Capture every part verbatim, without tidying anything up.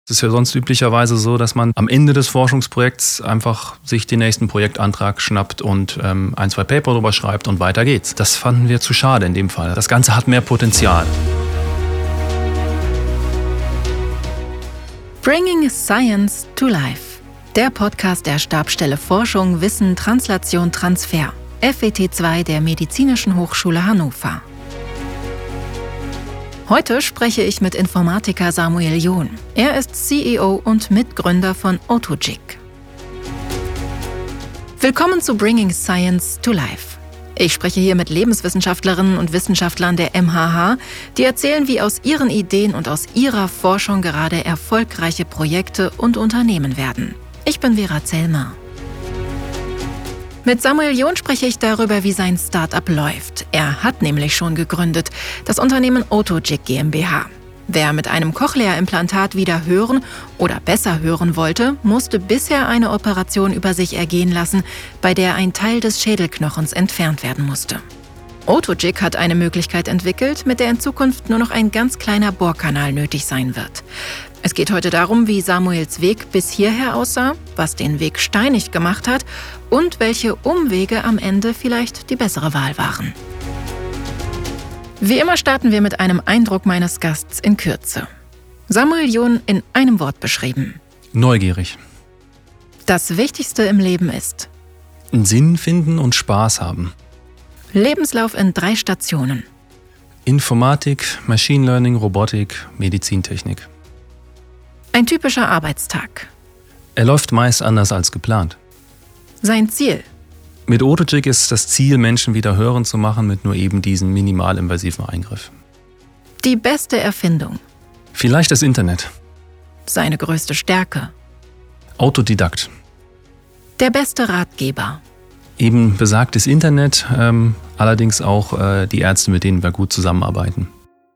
Es ist ja sonst üblicherweise so, dass man am Ende des Forschungsprojekts einfach sich den nächsten Projektantrag schnappt und ähm, ein, zwei Paper drüber schreibt und weiter geht's. Das fanden wir zu schade in dem Fall. Das Ganze hat mehr Potenzial. Bringing Science to Life. Der Podcast der Stabsstelle Forschung, Wissen, Translation, Transfer. F E T zwei der Medizinischen Hochschule Hannover. Heute spreche ich mit Informatiker Samuel John. Er ist C E O und Mitgründer von Autogic. Willkommen zu Bringing Science to Life. Ich spreche hier mit Lebenswissenschaftlerinnen und Wissenschaftlern der M H H, die erzählen, wie aus ihren Ideen und aus ihrer Forschung gerade erfolgreiche Projekte und Unternehmen werden. Ich bin Vera Zellmer. Mit Samuel John spreche ich darüber, wie sein Start-up läuft. Er hat nämlich schon gegründet, das Unternehmen Autogic GmbH. Wer mit einem Cochlea-Implantat wieder hören oder besser hören wollte, musste bisher eine Operation über sich ergehen lassen, bei der ein Teil des Schädelknochens entfernt werden musste. Autogic hat eine Möglichkeit entwickelt, mit der in Zukunft nur noch ein ganz kleiner Bohrkanal nötig sein wird. Es geht heute darum, wie Samuels Weg bis hierher aussah, was den Weg steinig gemacht hat und welche Umwege am Ende vielleicht die bessere Wahl waren. Wie immer starten wir mit einem Eindruck meines Gasts in Kürze. Samuel John in einem Wort beschrieben. Neugierig. Das Wichtigste im Leben ist Einen Sinn finden und Spaß haben. Lebenslauf in drei Stationen. Informatik, Machine Learning, Robotik, Medizintechnik. Ein typischer Arbeitstag. Er läuft meist anders als geplant. Sein Ziel. Mit Autogic ist das Ziel, Menschen wieder hören zu machen mit nur eben diesem minimalinvasiven Eingriff. Die beste Erfindung. Vielleicht das Internet. Seine größte Stärke. Autodidakt. Der beste Ratgeber. Eben besagtes Internet, ähm, allerdings auch äh, die Ärzte, mit denen wir gut zusammenarbeiten.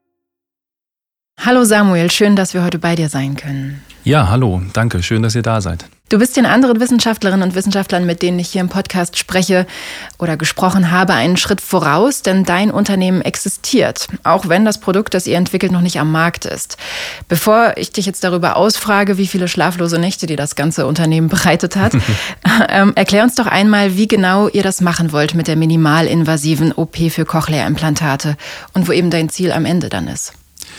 Hallo Samuel, schön, dass wir heute bei dir sein können. Ja, hallo, danke, schön, dass ihr da seid. Du bist den anderen Wissenschaftlerinnen und Wissenschaftlern, mit denen ich hier im Podcast spreche oder gesprochen habe, einen Schritt voraus, denn dein Unternehmen existiert, auch wenn das Produkt, das ihr entwickelt, noch nicht am Markt ist. Bevor ich dich jetzt darüber ausfrage, wie viele schlaflose Nächte dir das ganze Unternehmen bereitet hat, ähm, erklär uns doch einmal, wie genau ihr das machen wollt mit der minimalinvasiven O P für Cochlea-Implantate und wo eben dein Ziel am Ende dann ist.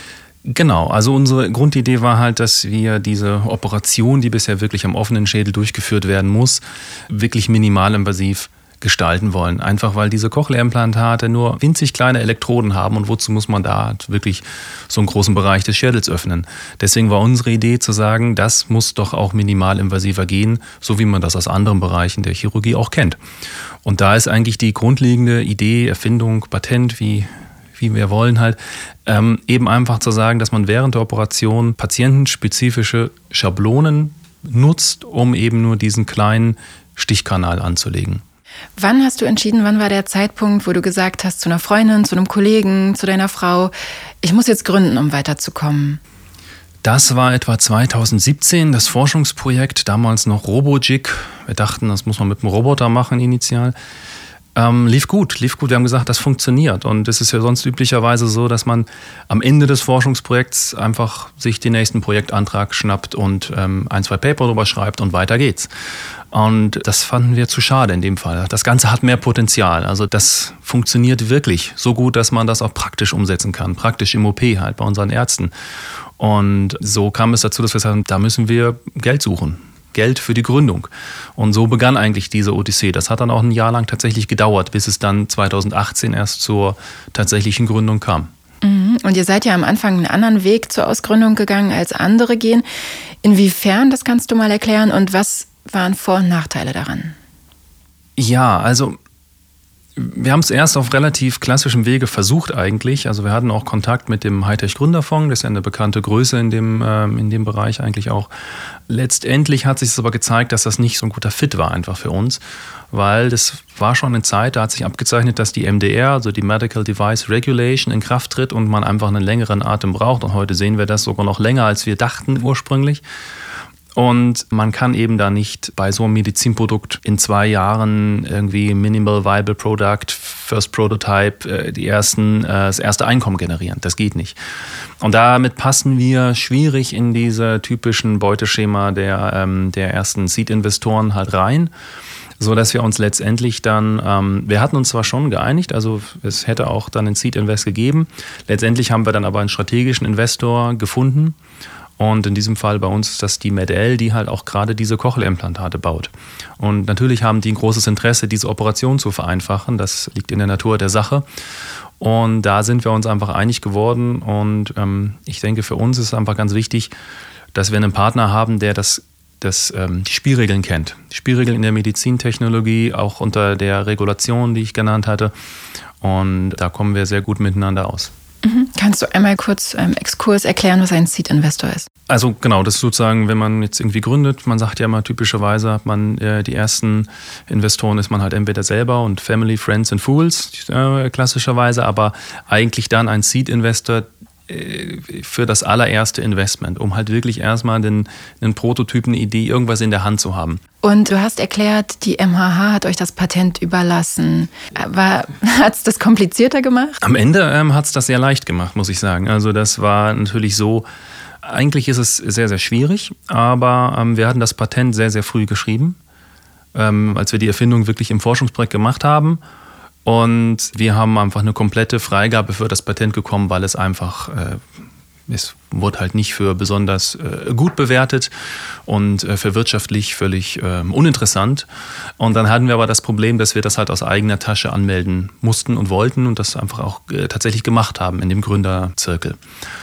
Genau, also unsere Grundidee war halt, dass wir diese Operation, die bisher wirklich am offenen Schädel durchgeführt werden muss, wirklich minimalinvasiv gestalten wollen. Einfach weil diese Cochlea-Implantate nur winzig kleine Elektroden haben und wozu muss man da wirklich so einen großen Bereich des Schädels öffnen. Deswegen war unsere Idee zu sagen, das muss doch auch minimalinvasiver gehen, so wie man das aus anderen Bereichen der Chirurgie auch kennt. Und da ist eigentlich die grundlegende Idee, Erfindung, Patent, wie wie wir wollen halt, ähm, eben einfach zu sagen, dass man während der Operation patientenspezifische Schablonen nutzt, um eben nur diesen kleinen Stichkanal anzulegen. Wann hast du entschieden, wann war der Zeitpunkt, wo du gesagt hast zu einer Freundin, zu einem Kollegen, zu deiner Frau, ich muss jetzt gründen, um weiterzukommen? Das war etwa zweitausendsiebzehn, das Forschungsprojekt, damals noch Robogic. Wir dachten, das muss man mit einem Roboter machen initial. Ähm, lief gut, lief gut. Wir haben gesagt, das funktioniert. Und es ist ja sonst üblicherweise so, dass man am Ende des Forschungsprojekts einfach sich den nächsten Projektantrag schnappt und ähm, ein, zwei Paper drüber schreibt und weiter geht's. Und das fanden wir zu schade in dem Fall. Das Ganze hat mehr Potenzial. Also das funktioniert wirklich so gut, dass man das auch praktisch umsetzen kann. Praktisch im O P halt bei unseren Ärzten. Und so kam es dazu, dass wir sagen, da müssen wir Geld suchen. Geld für die Gründung. Und so begann eigentlich diese Odyssee. Das hat dann auch ein Jahr lang tatsächlich gedauert, bis es dann zweitausendachtzehn erst zur tatsächlichen Gründung kam. Und ihr seid ja am Anfang einen anderen Weg zur Ausgründung gegangen, als andere gehen. Inwiefern, das kannst du mal erklären, und was waren Vor- und Nachteile daran? Ja, also wir haben es erst auf relativ klassischem Wege versucht eigentlich. Also wir hatten auch Kontakt mit dem Hightech-Gründerfonds, das ist ja eine bekannte Größe in dem, ähm, in dem Bereich eigentlich auch. Letztendlich hat sich es aber gezeigt, dass das nicht so ein guter Fit war einfach für uns, weil das war schon eine Zeit, da hat sich abgezeichnet, dass die M D R, also die Medical Device Regulation, in Kraft tritt und man einfach einen längeren Atem braucht. Und heute sehen wir das sogar noch länger, als wir dachten ursprünglich. Und man kann eben da nicht bei so einem Medizinprodukt in zwei Jahren irgendwie Minimal Viable Product, First Prototype, die ersten, das erste Einkommen generieren. Das geht nicht. Und damit passen wir schwierig in diese typischen Beuteschema der, der ersten Seed-Investoren halt rein, so dass wir uns letztendlich dann, ähm, wir hatten uns zwar schon geeinigt, also es hätte auch dann einen Seed-Invest gegeben. Letztendlich haben wir dann aber einen strategischen Investor gefunden. Und in diesem Fall bei uns ist das die MED-El, die halt auch gerade diese Cochlea-Implantate baut. Und natürlich haben die ein großes Interesse, diese Operation zu vereinfachen. Das liegt in der Natur der Sache. Und da sind wir uns einfach einig geworden. Und ähm, ich denke, für uns ist einfach ganz wichtig, dass wir einen Partner haben, der das, das, ähm, die Spielregeln kennt. Die Spielregeln in der Medizintechnologie, auch unter der Regulation, die ich genannt hatte. Und da kommen wir sehr gut miteinander aus. Mhm. Kannst du einmal kurz im ähm, Exkurs erklären, was ein Seed-Investor ist? Also genau, das ist sozusagen, wenn man jetzt irgendwie gründet, man sagt ja immer typischerweise, hat man äh, die ersten Investoren ist man halt entweder selber und Family, Friends and Fools äh, klassischerweise, aber eigentlich dann ein Seed-Investor äh, für das allererste Investment, um halt wirklich erstmal den, einen Prototyp, eine Idee, irgendwas in der Hand zu haben. Und du hast erklärt, die M H H hat euch das Patent überlassen. Hat es das komplizierter gemacht? Am Ende ähm, hat es das sehr leicht gemacht, muss ich sagen. Also das war natürlich so, eigentlich ist es sehr, sehr schwierig, aber ähm, wir hatten das Patent sehr, sehr früh geschrieben, ähm, als wir die Erfindung wirklich im Forschungsprojekt gemacht haben. Und wir haben einfach eine komplette Freigabe für das Patent bekommen, weil es einfach... Äh, Es wurde halt nicht für besonders äh, gut bewertet und äh, für wirtschaftlich völlig äh, uninteressant. Und dann hatten wir aber das Problem, dass wir das halt aus eigener Tasche anmelden mussten und wollten und das einfach auch äh, tatsächlich gemacht haben in dem Gründerzirkel.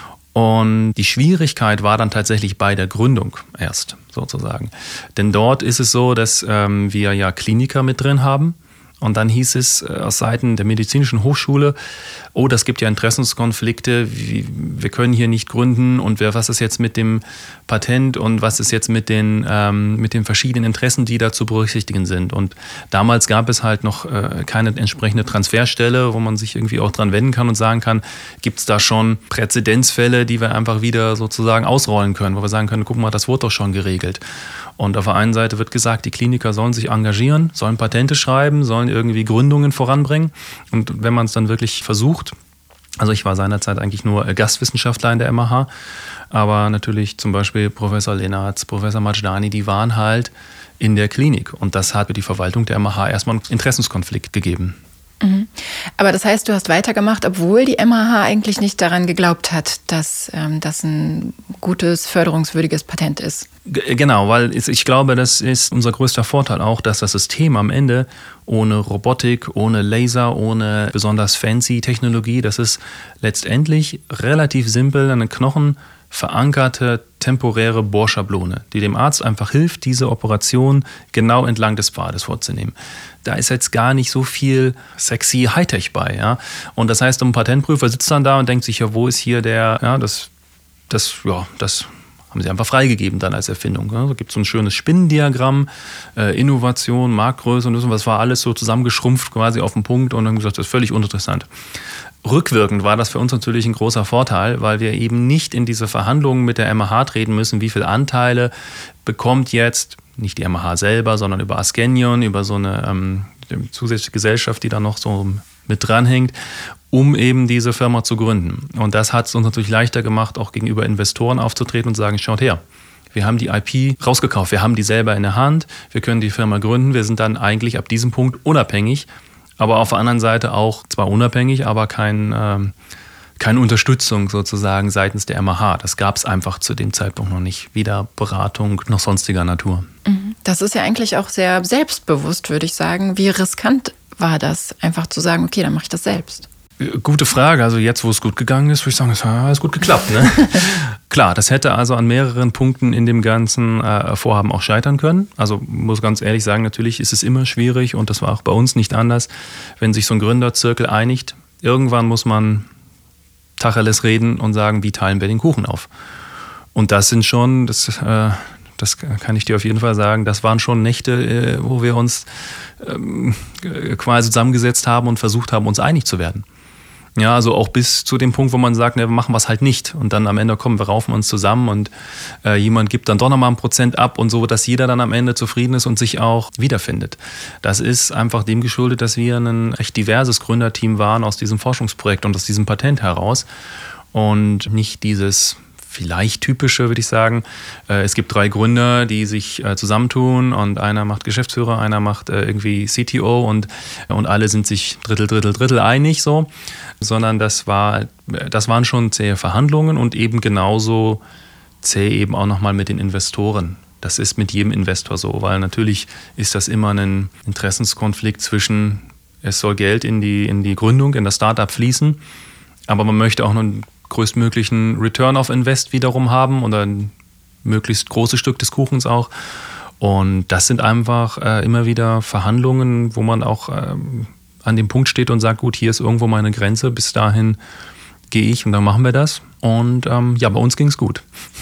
Und die Schwierigkeit war dann tatsächlich bei der Gründung erst sozusagen. Denn dort ist es so, dass ähm, wir ja Kliniker mit drin haben. Und dann hieß es aus Seiten der medizinischen Hochschule, oh, das gibt ja Interessenskonflikte, wir können hier nicht gründen und was ist jetzt mit dem Patent und was ist jetzt mit den, ähm, mit den verschiedenen Interessen, die da zu berücksichtigen sind. Und damals gab es halt noch äh, keine entsprechende Transferstelle, wo man sich irgendwie auch dran wenden kann und sagen kann, gibt es da schon Präzedenzfälle, die wir einfach wieder sozusagen ausrollen können, wo wir sagen können, guck mal, das wurde doch schon geregelt. Und auf der einen Seite wird gesagt, die Kliniker sollen sich engagieren, sollen Patente schreiben, sollen irgendwie Gründungen voranbringen. Und wenn man es dann wirklich versucht, also ich war seinerzeit eigentlich nur Gastwissenschaftler in der M H H, aber natürlich zum Beispiel Professor Lennartz, Professor Majdani, die waren halt in der Klinik. Und das hat für die Verwaltung der M H H erstmal einen Interessenskonflikt gegeben. Mhm. Aber das heißt, du hast weitergemacht, obwohl die M H H eigentlich nicht daran geglaubt hat, dass ähm, das ein gutes, förderungswürdiges Patent ist. G- genau, weil ich glaube, das ist unser größter Vorteil auch, dass das System am Ende ohne Robotik, ohne Laser, ohne besonders fancy Technologie, das ist letztendlich relativ simpel, eine Knochen verankerte temporäre Bohrschablone, die dem Arzt einfach hilft, diese Operation genau entlang des Pfades vorzunehmen. Da ist jetzt gar nicht so viel sexy Hightech bei. Ja? Und das heißt, ein Patentprüfer sitzt dann da und denkt sich, ja, wo ist hier der, ja, das, das, ja, das haben sie einfach freigegeben dann als Erfindung. Ja? Da gibt es so ein schönes Spinnendiagramm, äh, Innovation, Marktgröße und so, was war alles so zusammengeschrumpft quasi auf den Punkt und dann gesagt, das ist völlig uninteressant. Rückwirkend war das für uns natürlich ein großer Vorteil, weil wir eben nicht in diese Verhandlungen mit der M H H treten müssen, wie viele Anteile bekommt jetzt, nicht die M H H selber, sondern über Askenion, über so eine ähm, zusätzliche Gesellschaft, die da noch so mit dranhängt, um eben diese Firma zu gründen. Und das hat es uns natürlich leichter gemacht, auch gegenüber Investoren aufzutreten und zu sagen, schaut her, wir haben die I P rausgekauft, wir haben die selber in der Hand, wir können die Firma gründen, wir sind dann eigentlich ab diesem Punkt unabhängig, aber auf der anderen Seite auch zwar unabhängig, aber kein, ähm, keine Unterstützung sozusagen seitens der M H H. Das gab es einfach zu dem Zeitpunkt noch nicht. Weder Beratung noch sonstiger Natur. Das ist ja eigentlich auch sehr selbstbewusst, würde ich sagen. Wie riskant war das, einfach zu sagen, okay, dann mache ich das selbst? Gute Frage. Also jetzt, wo es gut gegangen ist, würde ich sagen, es hat alles gut geklappt. Ne? Klar, das hätte also an mehreren Punkten in dem ganzen äh, Vorhaben auch scheitern können. Also muss ganz ehrlich sagen, natürlich ist es immer schwierig und das war auch bei uns nicht anders, wenn sich so ein Gründerzirkel einigt. Irgendwann muss man Tacheles reden und sagen, wie teilen wir den Kuchen auf? Und das sind schon, das, äh, das kann ich dir auf jeden Fall sagen, das waren schon Nächte, äh, wo wir uns ähm, quasi zusammengesetzt haben und versucht haben, uns einig zu werden. Ja, also auch bis zu dem Punkt, wo man sagt, ne, wir machen was halt nicht. Und dann am Ende kommen wir, raufen uns zusammen und äh, jemand gibt dann doch nochmal ein Prozent ab und so, dass jeder dann am Ende zufrieden ist und sich auch wiederfindet. Das ist einfach dem geschuldet, dass wir ein recht diverses Gründerteam waren aus diesem Forschungsprojekt und aus diesem Patent heraus. Und nicht dieses vielleicht typische, würde ich sagen. Es gibt drei Gründer, die sich zusammentun und einer macht Geschäftsführer, einer macht irgendwie C T O und, und alle sind sich Drittel, Drittel, Drittel einig so. Sondern das war, das waren schon zähe Verhandlungen und eben genauso zäh eben auch nochmal mit den Investoren. Das ist mit jedem Investor so, weil natürlich ist das immer ein Interessenskonflikt zwischen, es soll Geld in die, in die Gründung, in das Startup fließen, aber man möchte auch einen größtmöglichen Return of Invest wiederum haben oder ein möglichst großes Stück des Kuchens auch. Und das sind einfach äh, immer wieder Verhandlungen, wo man auch ähm, an dem Punkt steht und sagt, gut, hier ist irgendwo meine Grenze, bis dahin gehe ich und dann machen wir das. Und ähm, ja, bei uns ging es gut.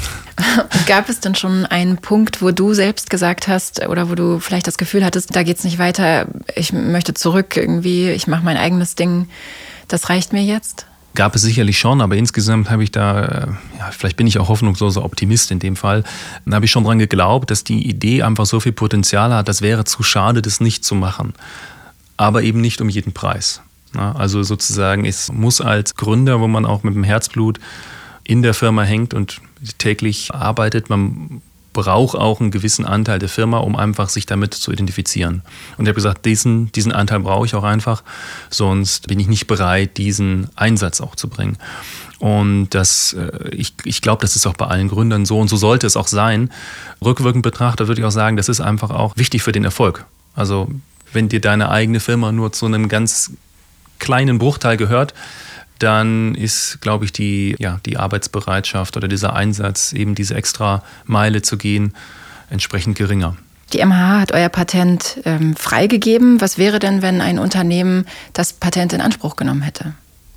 Gab es denn schon einen Punkt, wo du selbst gesagt hast oder wo du vielleicht das Gefühl hattest, da geht es nicht weiter, ich möchte zurück irgendwie, ich mache mein eigenes Ding, das reicht mir jetzt? Gab es sicherlich schon, aber insgesamt habe ich da, ja, vielleicht bin ich auch hoffnungsloser Optimist in dem Fall, dann habe ich schon dran geglaubt, dass die Idee einfach so viel Potenzial hat, das wäre zu schade, das nicht zu machen. Aber eben nicht um jeden Preis. Also sozusagen, es muss als Gründer, wo man auch mit dem Herzblut in der Firma hängt und täglich arbeitet, man braucht auch einen gewissen Anteil der Firma, um einfach sich damit zu identifizieren. Und ich habe gesagt, diesen, diesen Anteil brauche ich auch einfach, sonst bin ich nicht bereit, diesen Einsatz auch zu bringen. Und das, ich, ich glaube, das ist auch bei allen Gründern so und so sollte es auch sein. Rückwirkend betrachtet würde ich auch sagen, das ist einfach auch wichtig für den Erfolg. Also wenn dir deine eigene Firma nur zu einem ganz kleinen Bruchteil gehört, dann ist, glaube ich, die, ja, die Arbeitsbereitschaft oder dieser Einsatz, eben diese extra Meile zu gehen, entsprechend geringer. Die M H H hat euer Patent ähm, freigegeben. Was wäre denn, wenn ein Unternehmen das Patent in Anspruch genommen hätte?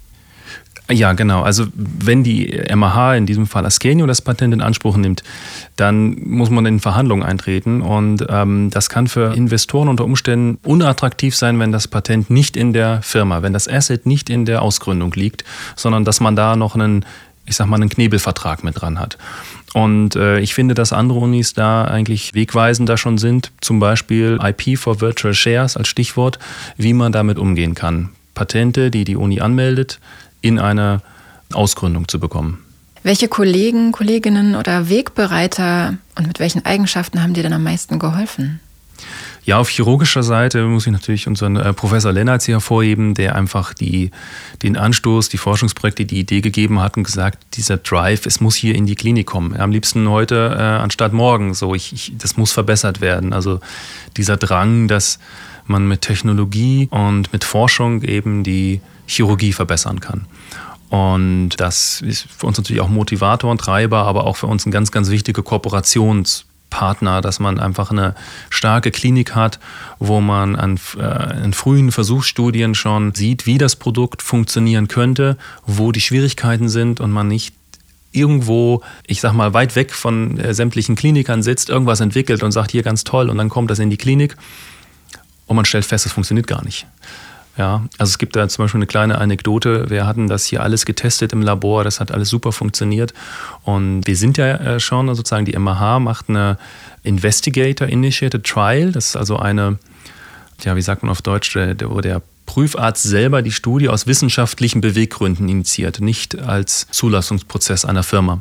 Ja, genau. Also wenn die M H H, in diesem Fall Askenio, das Patent in Anspruch nimmt, dann muss man in Verhandlungen eintreten. Und ähm, das kann für Investoren unter Umständen unattraktiv sein, wenn das Patent nicht in der Firma, wenn das Asset nicht in der Ausgründung liegt, sondern dass man da noch einen, ich sag mal, einen Knebelvertrag mit dran hat. Und äh, ich finde, dass andere Unis da eigentlich wegweisender schon sind, zum Beispiel I P for Virtual Shares als Stichwort, wie man damit umgehen kann. Patente, die die Uni anmeldet, in eine Ausgründung zu bekommen. Welche Kollegen, Kolleginnen oder Wegbereiter und mit welchen Eigenschaften haben dir denn am meisten geholfen? Ja, auf chirurgischer Seite muss ich natürlich unseren äh, Professor Lennartz hier hervorheben, der einfach die, den Anstoß, die Forschungsprojekte, die Idee gegeben hat und gesagt, dieser Drive, es muss hier in die Klinik kommen. Am liebsten heute äh, anstatt morgen. So, ich, ich, das muss verbessert werden. Also dieser Drang, dass man mit Technologie und mit Forschung eben die Chirurgie verbessern kann. Und das ist für uns natürlich auch Motivator und Treiber, aber auch für uns ein ganz, ganz wichtiger Kooperationspartner, dass man einfach eine starke Klinik hat, wo man an, äh, in frühen Versuchsstudien schon sieht, wie das Produkt funktionieren könnte, wo die Schwierigkeiten sind und man nicht irgendwo, ich sag mal, weit weg von äh, sämtlichen Klinikern sitzt, irgendwas entwickelt und sagt, hier ganz toll, und dann kommt das in die Klinik und man stellt fest, es funktioniert gar nicht. Ja, also es gibt da zum Beispiel eine kleine Anekdote. Wir hatten das hier alles getestet im Labor, das hat alles super funktioniert. Und wir sind ja schon, sozusagen die M H H macht eine Investigator-Initiated Trial. Das ist also eine, ja, wie sagt man auf Deutsch, wo der Prüfarzt selber die Studie aus wissenschaftlichen Beweggründen initiiert, nicht als Zulassungsprozess einer Firma.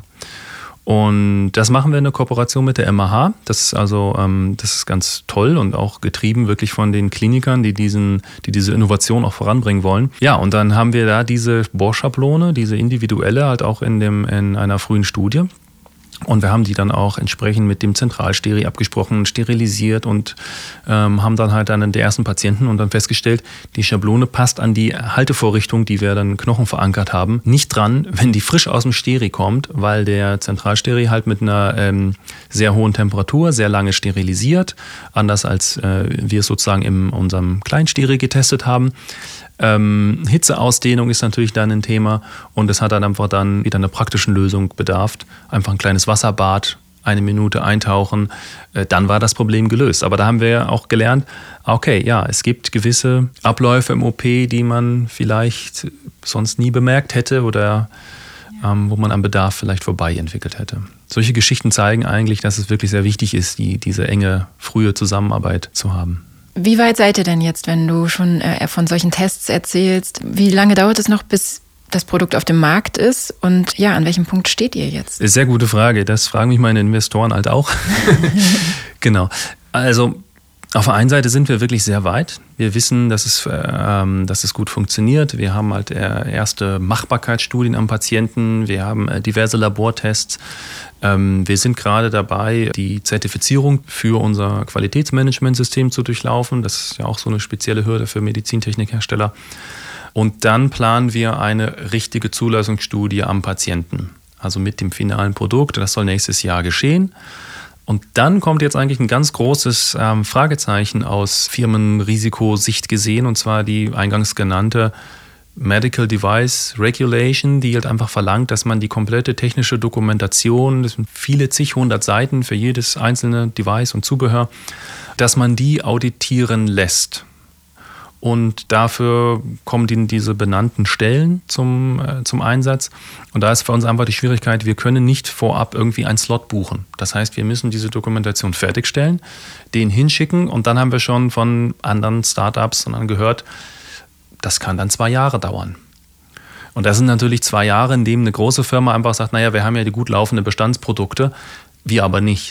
Und das machen wir in der Kooperation mit der M H H. Das ist also ähm, das ist ganz toll und auch getrieben wirklich von den Klinikern, die diesen, die diese Innovation auch voranbringen wollen. Ja, und dann haben wir da diese Bohrschablone, diese individuelle, halt auch in dem in einer frühen Studie. Und wir haben die dann auch entsprechend mit dem Zentralsteri abgesprochen, sterilisiert und ähm, haben dann halt einen der ersten Patienten und dann festgestellt, die Schablone passt an die Haltevorrichtung, die wir dann Knochen verankert haben, nicht dran, wenn die frisch aus dem Steri kommt, weil der Zentralsteri halt mit einer ähm, sehr hohen Temperatur sehr lange sterilisiert, anders als äh, wir es sozusagen in unserem Kleinsteri getestet haben. Ähm, Hitzeausdehnung ist natürlich dann ein Thema und es hat dann einfach dann wieder einer praktischen Lösung bedarf. Einfach ein kleines Wasserbad eine Minute eintauchen, dann war das Problem gelöst. Aber da haben wir auch gelernt, okay, ja, es gibt gewisse Abläufe im O P, die man vielleicht sonst nie bemerkt hätte oder ähm, wo man am Bedarf vielleicht vorbei entwickelt hätte. Solche Geschichten zeigen eigentlich, dass es wirklich sehr wichtig ist, die, diese enge, frühe Zusammenarbeit zu haben. Wie weit seid ihr denn jetzt, wenn du schon äh, von solchen Tests erzählst? Wie lange dauert es noch, bis das Produkt auf dem Markt ist? Und ja, an welchem Punkt steht ihr jetzt? Sehr gute Frage. Das fragen mich meine Investoren halt auch. Genau. Also auf der einen Seite sind wir wirklich sehr weit. Wir wissen, dass es, ähm, dass es gut funktioniert. Wir haben halt erste Machbarkeitsstudien am Patienten. Wir haben äh, diverse Labortests. Ähm, wir sind gerade dabei, die Zertifizierung für unser Qualitätsmanagementsystem zu durchlaufen. Das ist ja auch so eine spezielle Hürde für Medizintechnikhersteller. Und dann planen wir eine richtige Zulassungsstudie am Patienten, also mit dem finalen Produkt. Das soll nächstes Jahr geschehen. Und dann kommt jetzt eigentlich ein ganz großes ähm, Fragezeichen aus Firmenrisikosicht gesehen, und zwar die eingangs genannte Medical Device Regulation, die halt einfach verlangt, dass man die komplette technische Dokumentation, das sind viele zig hundert Seiten für jedes einzelne Device und Zubehör, dass man die auditieren lässt. Und dafür kommen die, diese benannten Stellen zum, äh, zum Einsatz. Und da ist für uns einfach die Schwierigkeit, wir können nicht vorab irgendwie einen Slot buchen. Das heißt, wir müssen diese Dokumentation fertigstellen, den hinschicken, und dann haben wir schon von anderen Startups gehört, das kann dann zwei Jahre dauern. Und das sind natürlich zwei Jahre, in denen eine große Firma einfach sagt, naja, wir haben ja die gut laufenden Bestandsprodukte, wir aber nicht.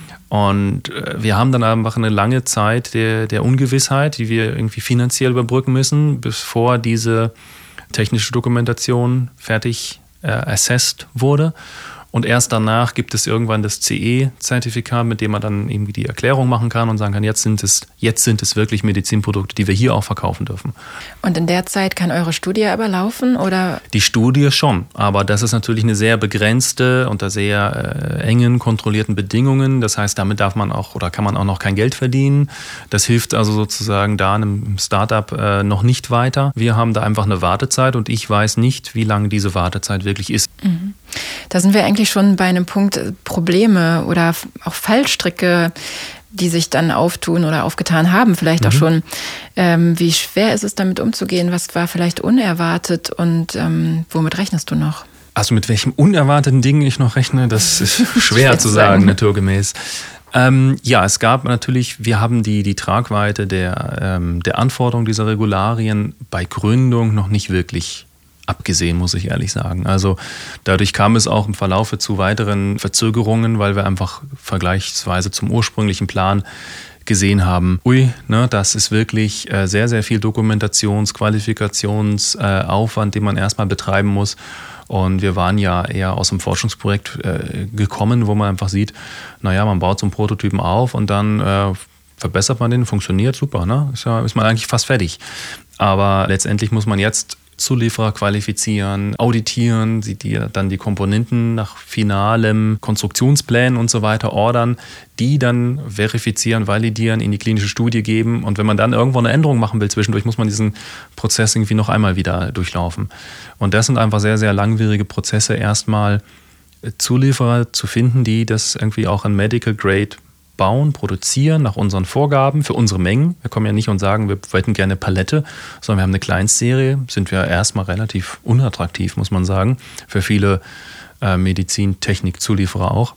Und wir haben dann einfach eine lange Zeit der, der Ungewissheit, die wir irgendwie finanziell überbrücken müssen, bevor diese technische Dokumentation fertig äh, assessed wurde. Und erst danach gibt es irgendwann das C E-Zertifikat, mit dem man dann irgendwie die Erklärung machen kann und sagen kann, jetzt sind es, jetzt sind es wirklich Medizinprodukte, die wir hier auch verkaufen dürfen. Und in der Zeit kann eure Studie aber laufen, oder? Die Studie schon, aber das ist natürlich eine sehr begrenzte, unter sehr äh, engen, kontrollierten Bedingungen. Das heißt, damit darf man auch oder kann man auch noch kein Geld verdienen. Das hilft also sozusagen da einem Startup äh, noch nicht weiter. Wir haben da einfach eine Wartezeit, und ich weiß nicht, wie lange diese Wartezeit wirklich ist. Mhm. Da sind wir eigentlich schon bei einem Punkt Probleme oder auch Fallstricke, die sich dann auftun oder aufgetan haben, vielleicht mhm. auch schon. Ähm, wie schwer ist es, damit umzugehen? Was war vielleicht unerwartet, und ähm, womit rechnest du noch? Also mit welchen unerwarteten Dingen ich noch rechne, das ist schwer zu sagen, naturgemäß. Ähm, ja, es gab natürlich, wir haben die, die Tragweite der, ähm, der Anforderungen dieser Regularien bei Gründung noch nicht wirklich abgesehen, muss ich ehrlich sagen. Also dadurch kam es auch im Verlauf zu weiteren Verzögerungen, weil wir einfach vergleichsweise zum ursprünglichen Plan gesehen haben, ui, ne, das ist wirklich äh, sehr, sehr viel Dokumentations-, Qualifikationsaufwand, äh, den man erstmal betreiben muss. Und wir waren ja eher aus dem Forschungsprojekt äh, gekommen, wo man einfach sieht, naja, man baut so einen Prototypen auf und dann äh, verbessert man den, funktioniert, super, ne? Ist, ja, ist man eigentlich fast fertig. Aber letztendlich muss man jetzt Zulieferer qualifizieren, auditieren, die, die dann die Komponenten nach finalem Konstruktionsplan und so weiter ordern, die dann verifizieren, validieren, in die klinische Studie geben. Und wenn man dann irgendwo eine Änderung machen will zwischendurch, muss man diesen Prozess irgendwie noch einmal wieder durchlaufen. Und das sind einfach sehr, sehr langwierige Prozesse, erstmal Zulieferer zu finden, die das irgendwie auch in Medical Grade bauen, produzieren nach unseren Vorgaben für unsere Mengen. Wir kommen ja nicht und sagen, wir hätten gerne eine Palette, sondern wir haben eine Kleinstserie, sind wir erstmal relativ unattraktiv, muss man sagen, für viele äh, Medizintechnik-Zulieferer auch.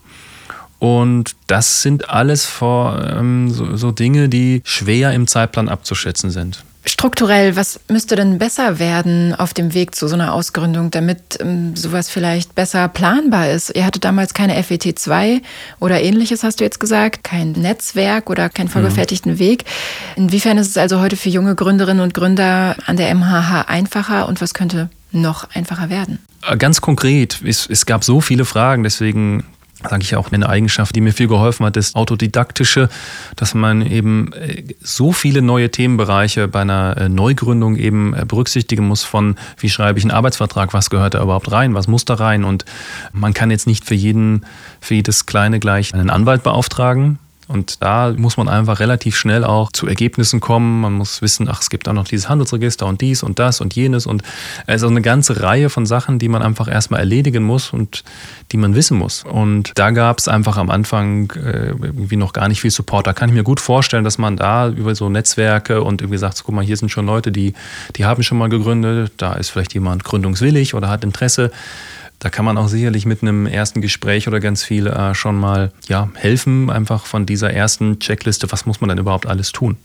Und das sind alles vor, ähm, so, so Dinge, die schwer im Zeitplan abzuschätzen sind. Strukturell, was müsste denn besser werden auf dem Weg zu so einer Ausgründung, damit ähm, sowas vielleicht besser planbar ist? Ihr hattet damals keine F E T zwei oder ähnliches, hast du jetzt gesagt, kein Netzwerk oder keinen vorgefertigten mhm. Weg. Inwiefern ist es also heute für junge Gründerinnen und Gründer an der M H H einfacher, und was könnte noch einfacher werden? Ganz konkret, es, es gab so viele Fragen, deswegen sage ich auch, eine Eigenschaft, die mir viel geholfen hat, ist Autodidaktische, dass man eben so viele neue Themenbereiche bei einer Neugründung eben berücksichtigen muss, von wie schreibe ich einen Arbeitsvertrag, was gehört da überhaupt rein, was muss da rein, und man kann jetzt nicht für jeden, für jedes Kleine gleich einen Anwalt beauftragen, Und da muss man einfach relativ schnell auch zu Ergebnissen kommen. Man muss wissen, ach, es gibt auch noch dieses Handelsregister und dies und das und jenes. Und also eine ganze Reihe von Sachen, die man einfach erstmal erledigen muss und die man wissen muss. Und da gab es einfach am Anfang äh, irgendwie noch gar nicht viel Support. Da kann ich mir gut vorstellen, dass man da über so Netzwerke und irgendwie sagt, guck mal, hier sind schon Leute, die, die haben schon mal gegründet. Da ist vielleicht jemand gründungswillig oder hat Interesse. Da kann man auch sicherlich mit einem ersten Gespräch oder ganz viel äh, schon mal ja, helfen, einfach von dieser ersten Checkliste, was muss man denn überhaupt alles tun?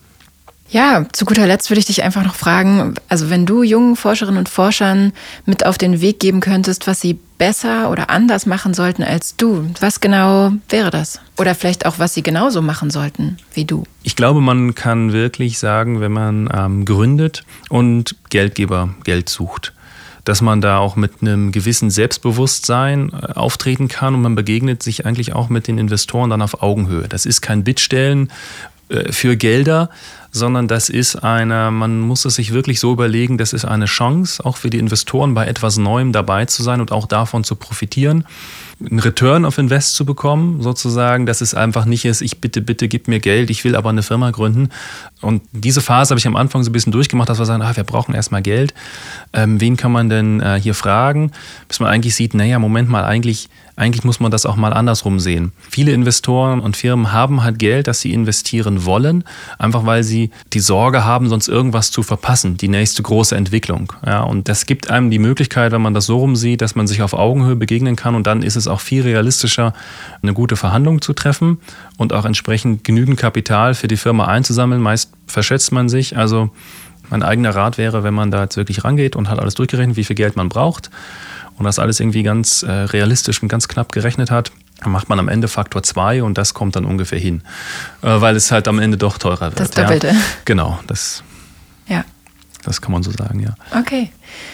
Ja, zu guter Letzt würde ich dich einfach noch fragen, also wenn du jungen Forscherinnen und Forschern mit auf den Weg geben könntest, was sie besser oder anders machen sollten als du, was genau wäre das? Oder vielleicht auch, was sie genauso machen sollten wie du? Ich glaube, man kann wirklich sagen, wenn man ähm, gründet und Geldgeber Geld sucht, dass man da auch mit einem gewissen Selbstbewusstsein auftreten kann und man begegnet sich eigentlich auch mit den Investoren dann auf Augenhöhe. Das ist kein Bittstellen für Gelder, sondern das ist eine, man muss es sich wirklich so überlegen, das ist eine Chance, auch für die Investoren bei etwas Neuem dabei zu sein und auch davon zu profitieren. Einen Return of Invest zu bekommen, sozusagen, dass es einfach nicht ist, ich bitte, bitte, gib mir Geld, ich will aber eine Firma gründen. Und diese Phase habe ich am Anfang so ein bisschen durchgemacht, dass wir sagen, ah, wir brauchen erstmal Geld. Ähm, wen kann man denn äh, hier fragen? Bis man eigentlich sieht, naja, Moment mal, eigentlich, eigentlich muss man das auch mal andersrum sehen. Viele Investoren und Firmen haben halt Geld, das sie investieren wollen, einfach weil sie die Sorge haben, sonst irgendwas zu verpassen, die nächste große Entwicklung. Ja, und das gibt einem die Möglichkeit, wenn man das so rum sieht, dass man sich auf Augenhöhe begegnen kann und dann ist es auch viel realistischer, eine gute Verhandlung zu treffen und auch entsprechend genügend Kapital für die Firma einzusammeln. Meist verschätzt man sich. Also mein eigener Rat wäre, wenn man da jetzt wirklich rangeht und hat alles durchgerechnet, wie viel Geld man braucht und das alles irgendwie ganz äh, realistisch und ganz knapp gerechnet hat, dann macht man am Ende Faktor zwei und das kommt dann ungefähr hin. Äh, weil es halt am Ende doch teurer wird. Das Doppelte. Ja. Genau, das, ja. das kann man so sagen, ja. Okay.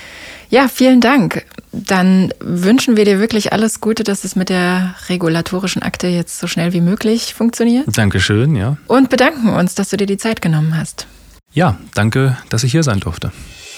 Ja, vielen Dank. Dann wünschen wir dir wirklich alles Gute, dass es mit der regulatorischen Akte jetzt so schnell wie möglich funktioniert. Dankeschön, ja. Und bedanken uns, dass du dir die Zeit genommen hast. Ja, danke, dass ich hier sein durfte.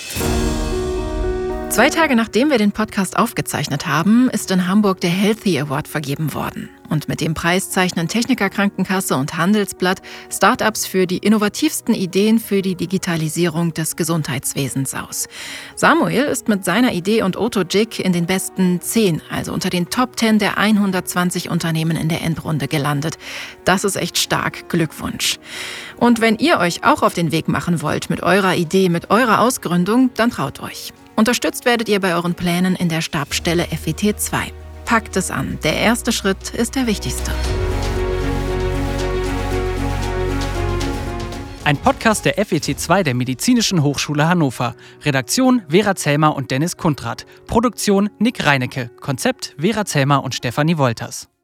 Zwei Tage nachdem wir den Podcast aufgezeichnet haben, ist in Hamburg der Healthy Award vergeben worden. Und mit dem Preis zeichnen Techniker Krankenkasse und Handelsblatt Startups für die innovativsten Ideen für die Digitalisierung des Gesundheitswesens aus. Samuel ist mit seiner Idee und OtoJig in den besten zehn, also unter den Top zehn der hundertzwanzig Unternehmen in der Endrunde gelandet. Das ist echt stark. Glückwunsch. Und wenn ihr euch auch auf den Weg machen wollt mit eurer Idee, mit eurer Ausgründung, dann traut euch. Unterstützt werdet ihr bei euren Plänen in der Stabsstelle F E T zwei. Packt es an. Der erste Schritt ist der wichtigste. Ein Podcast der F E T zwei der Medizinischen Hochschule Hannover. Redaktion Vera Zellmer und Dennis Kundrat. Produktion Nick Reinecke. Konzept Vera Zellmer und Stefanie Wolters.